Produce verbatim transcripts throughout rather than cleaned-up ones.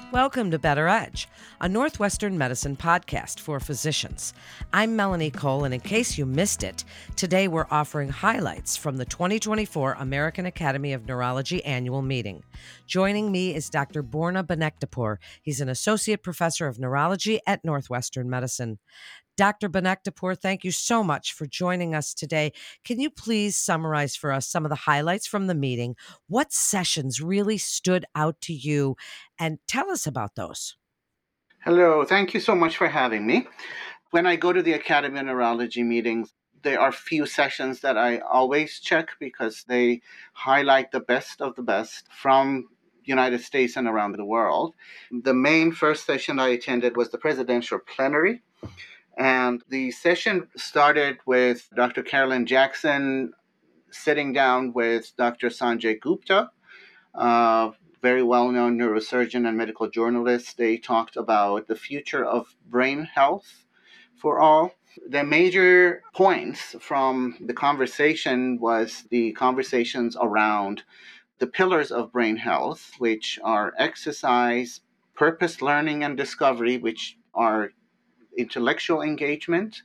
Welcome to Better Edge, a Northwestern medicine podcast for physicians. I'm Melanie Cole, and in case you missed it, today we're offering highlights from the twenty twenty-four American Academy of Neurology annual meeting. Joining me is Doctor Borna Banekdapur. He's an associate professor of neurology at Northwestern Medicine. Doctor Banekdapur, thank you so much for joining us today. Can you please summarize for us some of the highlights from the meeting? What sessions really stood out to you? And tell us about those. Hello, thank you so much for having me. When I go to the Academy of Neurology meetings, there are few sessions that I always check because they highlight the best of the best from United States and around the world. The main first session I attended was the presidential plenary. And the session started with Doctor Carolyn Jackson sitting down with Doctor Sanjay Gupta, uh, very well-known neurosurgeon and medical journalist. They talked about the future of brain health for all. The major points from the conversation was the conversations around the pillars of brain health, which are exercise, purpose, learning, and discovery, which are intellectual engagement,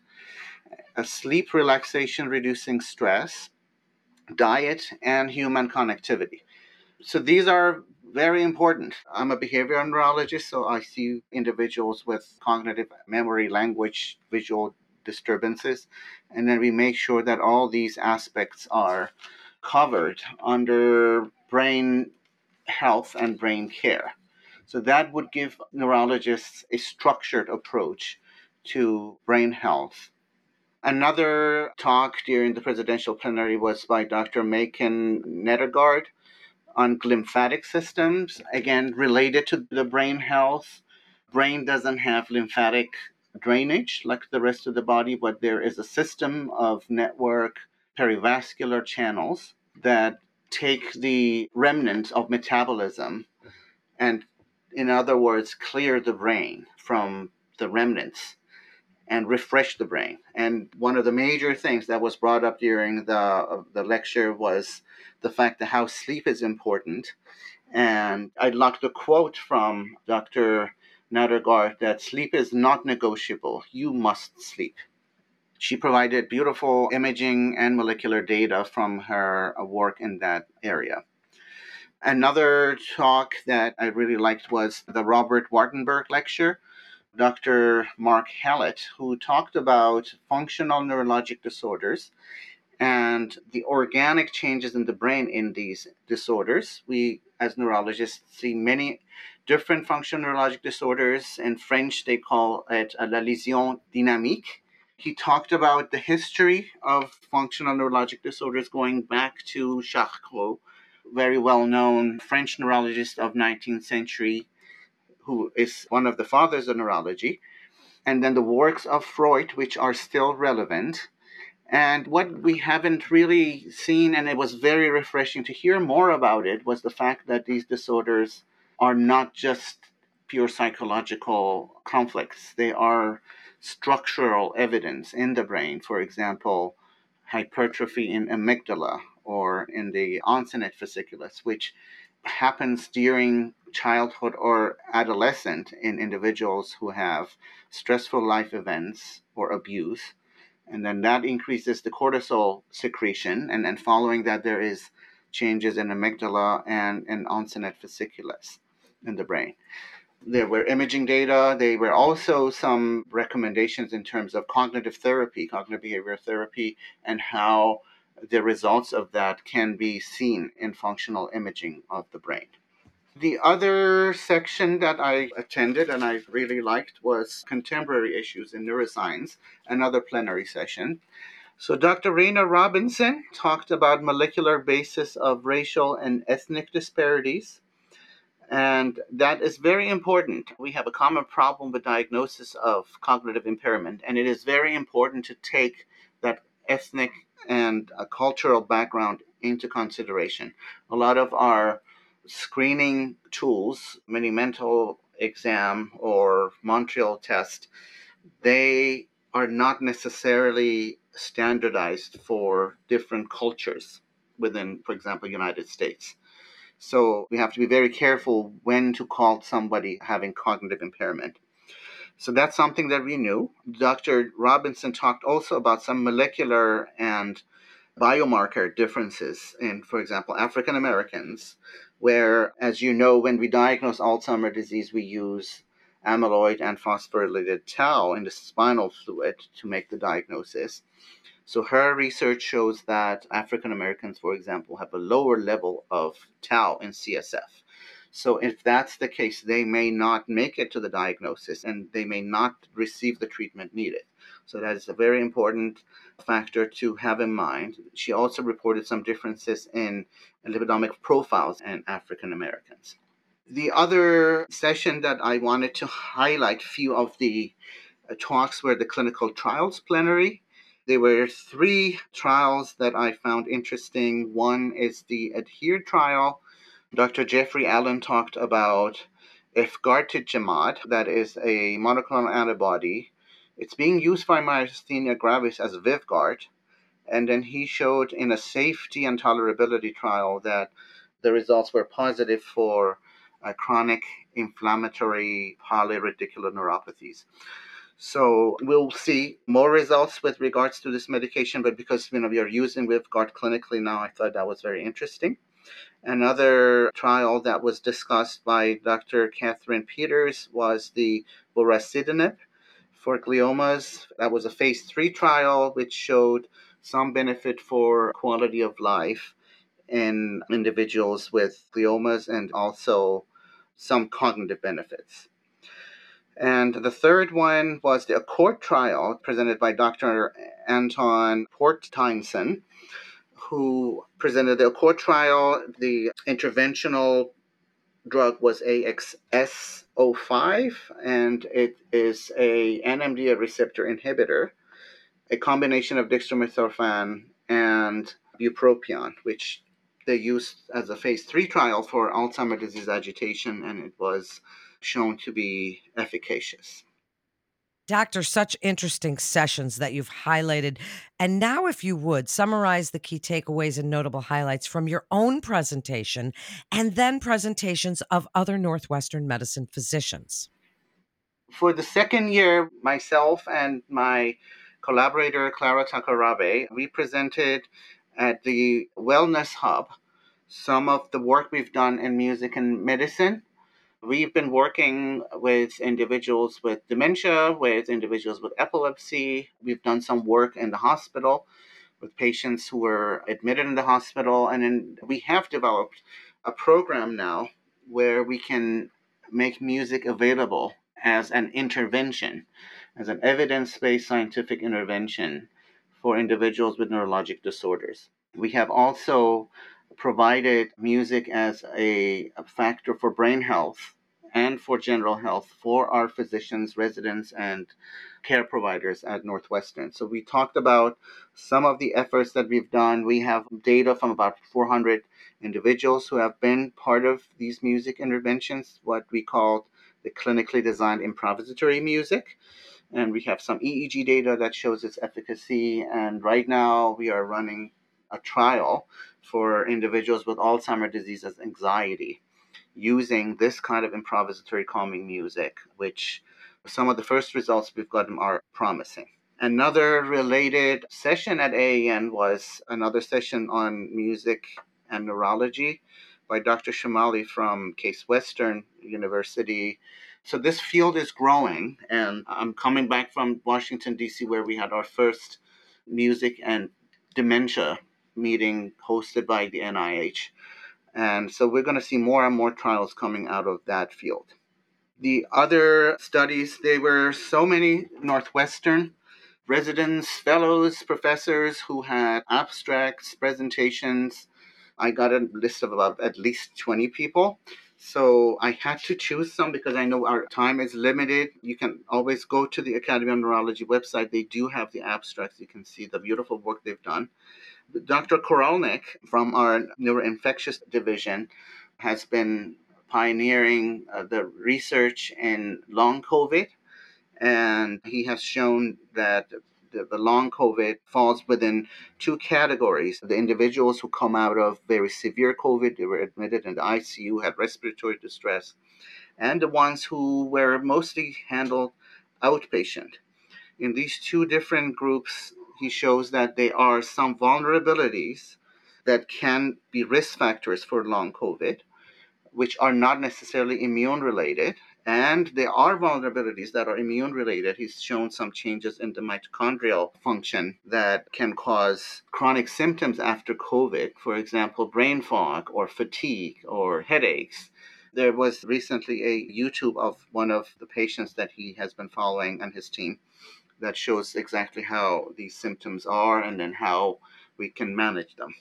a sleep, relaxation, reducing stress, diet, and human connectivity. So these are very important. I'm a behavioral neurologist, so I see individuals with cognitive, memory, language, visual disturbances, and then we make sure that all these aspects are covered under brain health and brain care. So that would give neurologists a structured approach to brain health. Another talk during the presidential plenary was by Doctor Macon Nedergaard on lymphatic systems, again, related to the brain health. Brain doesn't have lymphatic drainage like the rest of the body, but there is a system of network perivascular channels that take the remnants of metabolism and, in other words, clear the brain from the remnants and refresh the brain. And one of the major things that was brought up during the uh, the lecture was the fact that how sleep is important. And I'd like to quote from Doctor Nadergaard that sleep is not negotiable. You must sleep. She provided beautiful imaging and molecular data from her work in that area. Another talk that I really liked was the Robert Wartenberg lecture. Doctor Mark Hallett, who talked about functional neurologic disorders and the organic changes in the brain in these disorders. We, as neurologists, see many different functional neurologic disorders. In French, they call it la lésion dynamique. He talked about the history of functional neurologic disorders going back to Charcot, very well-known French neurologist of nineteenth century, who is one of the fathers of neurology, and then the works of Freud, which are still relevant. And what we haven't really seen, and it was very refreshing to hear more about it, was the fact that these disorders are not just pure psychological conflicts. They are structural evidence in the brain. For example, hypertrophy in amygdala or in the onset fasciculus, which happens during childhood or adolescent in individuals who have stressful life events or abuse. And then that increases the cortisol secretion. And then following that, there is changes in amygdala and in onset fasciculus in the brain. There were imaging data. There were also some recommendations in terms of cognitive therapy, cognitive behavioral therapy, and how the results of that can be seen in functional imaging of the brain. The other section that I attended and I really liked was contemporary issues in neuroscience, another plenary session. So Doctor Raina Robinson talked about molecular basis of racial and ethnic disparities. And that is very important. We have a common problem with diagnosis of cognitive impairment, and it is very important to take that ethnic and uh, cultural background into consideration. A lot of our screening tools, Mini-Mental exam or Montreal test, they are not necessarily standardized for different cultures within, for example, United States. So we have to be very careful when to call somebody having cognitive impairment. So that's something that we knew. Doctor Robinson talked also about some molecular and biomarker differences in, for example, African Americans, where, as you know, when we diagnose Alzheimer's disease, we use amyloid and phosphorylated tau in the spinal fluid to make the diagnosis. So her research shows that African Americans, for example, have a lower level of tau in C S F. So if that's the case, they may not make it to the diagnosis and they may not receive the treatment needed. So that is a very important factor to have in mind. She also reported some differences in lipidomic profiles in African Americans. The other session that I wanted to highlight, few of the uh, talks were the clinical trials plenary. There were three trials that I found interesting. One is the ADHERE trial. Doctor Jeffrey Allen talked about efgartigimod, that is a monoclonal antibody. It's being used by myasthenia gravis as Vyvgart, and then he showed in a safety and tolerability trial that the results were positive for uh, chronic inflammatory polyradicular neuropathies. So we'll see more results with regards to this medication, but because you know we are using Vyvgart clinically now, I thought that was very interesting. Another trial that was discussed by Doctor Catherine Peters was the vorasidenib for gliomas. That was a phase three trial which showed some benefit for quality of life in individuals with gliomas and also some cognitive benefits. And the third one was the ACCORD trial presented by Doctor Anton Porteinson, who presented the ACCORD trial. The interventional drug was A X S zero five, and it is a N M D A receptor inhibitor, a combination of dextromethorphan and bupropion, which they used as a phase three trial for Alzheimer's disease agitation, and it was shown to be efficacious. Doctor, such interesting sessions that you've highlighted. And now, if you would, summarize the key takeaways and notable highlights from your own presentation and then presentations of other Northwestern medicine physicians. For the second year, myself and my collaborator, Clara Takarabe, we presented at the Wellness Hub some of the work we've done in music and medicine. We've been working with individuals with dementia, with individuals with epilepsy. We've done some work in the hospital with patients who were admitted in the hospital. And then we have developed a program now where we can make music available as an intervention, as an evidence-based scientific intervention for individuals with neurologic disorders. We have also provided music as a, a factor for brain health and for general health for our physicians, residents, and care providers at Northwestern. So we talked about some of the efforts that we've done. We have data from about four hundred individuals who have been part of these music interventions, what we call the clinically designed improvisatory music. And we have some E E G data that shows its efficacy. And right now we are running a trial for individuals with Alzheimer's disease as anxiety using this kind of improvisatory calming music, which some of the first results we've gotten are promising. Another related session at A A N was another session on music and neurology by Doctor Shamali from Case Western University. So this field is growing, and I'm coming back from Washington, D C, where we had our first music and dementia meeting hosted by the N I H. And so we're going to see more and more trials coming out of that field. The other studies, there were so many Northwestern residents, fellows, professors who had abstracts, presentations. I got a list of about at least twenty people. So I had to choose some because I know our time is limited. You can always go to the Academy of Neurology website. They do have the abstracts. You can see the beautiful work they've done. Doctor Koralnik from our neuroinfectious division has been pioneering uh, the research in long COVID, and he has shown that the, the long COVID falls within two categories. The individuals who come out of very severe COVID, they were admitted in the I C U, had respiratory distress, and the ones who were mostly handled outpatient. In these two different groups, he shows that there are some vulnerabilities that can be risk factors for long COVID, which are not necessarily immune related. And there are vulnerabilities that are immune related. He's shown some changes in the mitochondrial function that can cause chronic symptoms after COVID, for example, brain fog or fatigue or headaches. There was recently a YouTube of one of the patients that he has been following and his team that shows exactly how these symptoms are and then how we can manage them.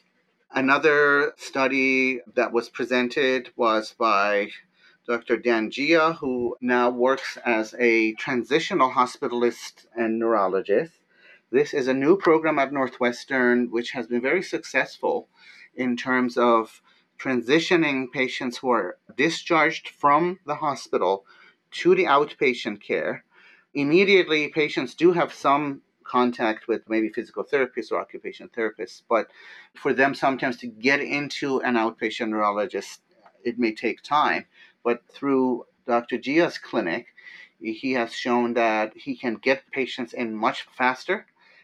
Another study that was presented was by Doctor Dan Gia, who now works as a transitional hospitalist and neurologist. This is a new program at Northwestern, which has been very successful in terms of transitioning patients who are discharged from the hospital to the outpatient care. Immediately, patients do have some contact with maybe physical therapists or occupational therapists, but for them sometimes to get into an outpatient neurologist, it may take time. But through Doctor Gia's clinic, he has shown that he can get patients in much faster,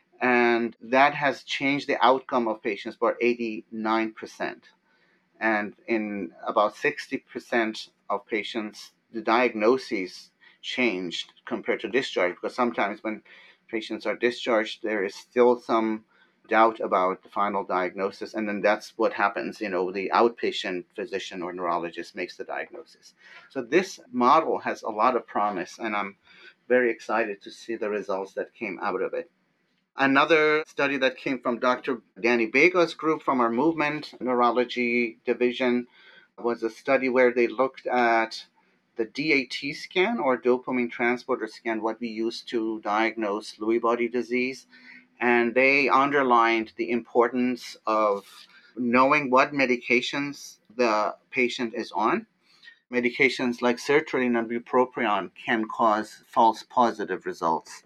and that has changed the outcome of patients by eighty-nine percent. And in about sixty percent of patients, the diagnoses changed compared to discharge, because sometimes when patients are discharged, there is still some doubt about the final diagnosis, and then that's what happens. You know, the outpatient physician or neurologist makes the diagnosis. So this model has a lot of promise, and I'm very excited to see the results that came out of it. Another study that came from Doctor Danny Bega's group from our movement neurology division was a study where they looked at the D A T scan, or dopamine transporter scan, what we use to diagnose Lewy body disease. And they underlined the importance of knowing what medications the patient is on. Medications like sertraline and bupropion can cause false positive results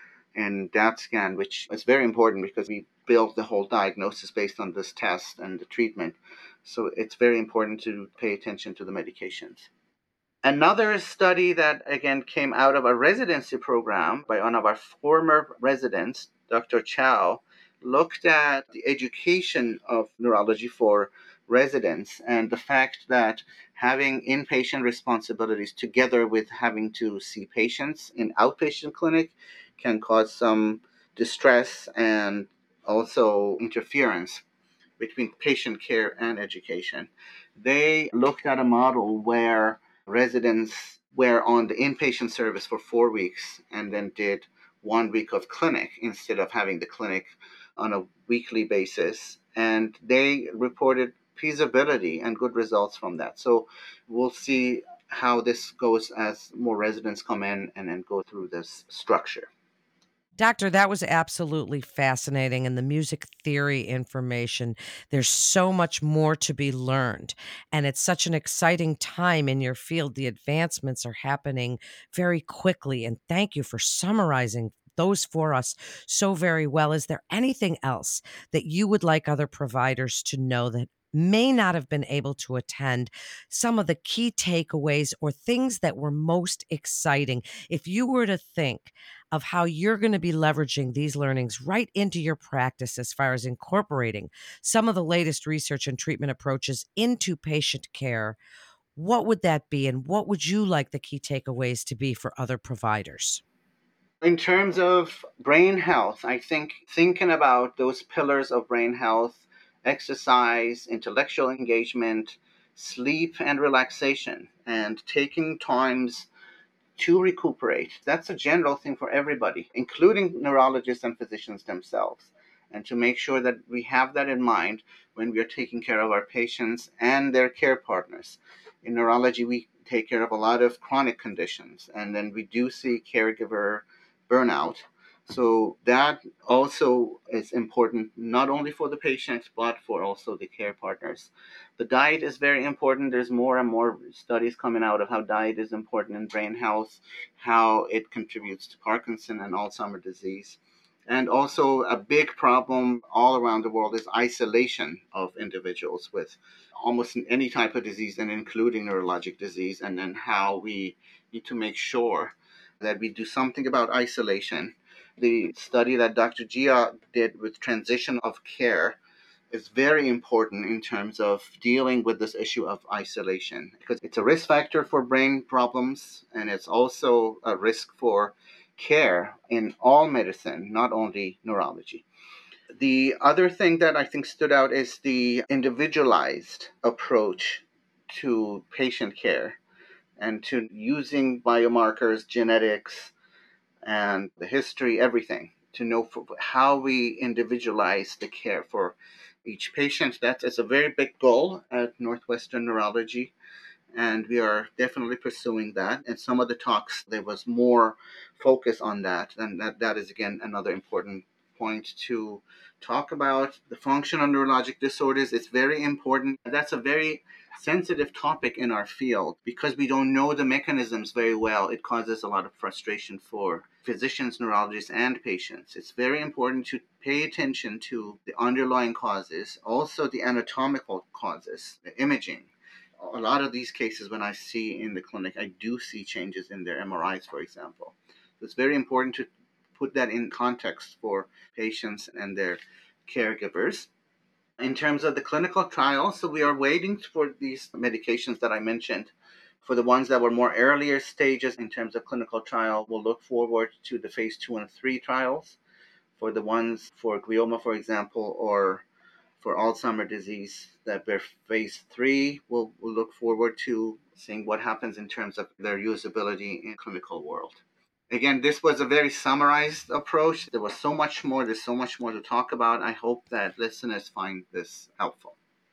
in that scan, which is very important because we build the whole diagnosis based on this test and the treatment. So it's very important to pay attention to the medications. Another study that, again, came out of a residency program by one of our former residents, Doctor Chow, looked at the education of neurology for residents and the fact that having inpatient responsibilities together with having to see patients in outpatient clinic can cause some distress and also interference between patient care and education. They looked at a model where residents were on the inpatient service for four weeks and then did one week of clinic instead of having the clinic on a weekly basis. And they reported feasibility and good results from that. So we'll see how this goes as more residents come in and then go through this structure. Doctor, that was absolutely fascinating. And the music theory information, there's so much more to be learned. And it's such an exciting time in your field. The advancements are happening very quickly. And thank you for summarizing those for us so very well. Is there anything else that you would like other providers to know that may not have been able to attend, some of the key takeaways or things that were most exciting? If you were to think of how you're going to be leveraging these learnings right into your practice as far as incorporating some of the latest research and treatment approaches into patient care, what would that be? And what would you like the key takeaways to be for other providers? In terms of brain health, I think thinking about those pillars of brain health: exercise, intellectual engagement, sleep, and relaxation, and taking times to recuperate. That's a general thing for everybody, including neurologists and physicians themselves. And to make sure that we have that in mind when we are taking care of our patients and their care partners. In neurology, we take care of a lot of chronic conditions, and then we do see caregiver burnout. So that also is important, not only for the patient, but for also the care partners. The diet is very important. There's more and more studies coming out of how diet is important in brain health, how it contributes to Parkinson and Alzheimer's disease. And also, a big problem all around the world is isolation of individuals with almost any type of disease, and including neurologic disease, and then how we need to make sure that we do something about isolation. The study that Doctor Gia did with transition of care is very important in terms of dealing with this issue of isolation, because it's a risk factor for brain problems, and it's also a risk for care in all medicine, not only neurology. The other thing that I think stood out is the individualized approach to patient care and to using biomarkers, genetics, and the history, everything, to know how we individualize the care for each patient. That is a very big goal at Northwestern Neurology, and we are definitely pursuing that. And some of the talks, there was more focus on that, and that, that is, again, another important point to talk about. The functional neurologic disorders, it's very important. That's a very sensitive topic in our field because we don't know the mechanisms very well. It causes a lot of frustration for physicians, neurologists, and patients. It's very important to pay attention to the underlying causes, also the anatomical causes, the imaging. A lot of these cases, when I see in the clinic, I do see changes in their M R Is, for example. So it's very important to put that in context for patients and their caregivers. In terms of the clinical trial, so we are waiting for these medications that I mentioned. For the ones that were more earlier stages in terms of clinical trial, we'll look forward to the phase two and three trials. For the ones for glioma, for example, or for Alzheimer's disease that we're phase three, we'll, we'll look forward to seeing what happens in terms of their usability in clinical world. Again, this was a very summarized approach. There was so much more. There's so much more to talk about. I hope that listeners find this helpful.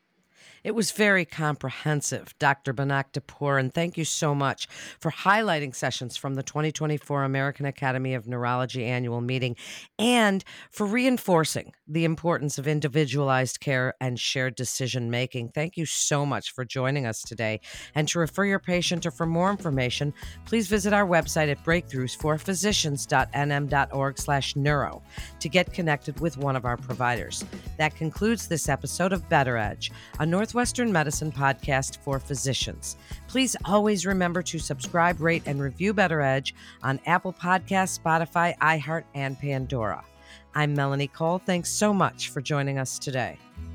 It was very comprehensive, Doctor Benak Dapoor, and thank you so much for highlighting sessions from the twenty twenty-four American Academy of Neurology annual meeting and for reinforcing the importance of individualized care and shared decision-making. Thank you so much for joining us today. And to refer your patient or for more information, please visit our website at breakthroughs for physicians dot n m dot org slash neuro to get connected with one of our providers. That concludes this episode of Better Edge, a Northwestern Medicine podcast for physicians. Please always remember to subscribe, rate, and review Better Edge on Apple Podcasts, Spotify, iHeart, and Pandora. I'm Melanie Cole. Thanks so much for joining us today.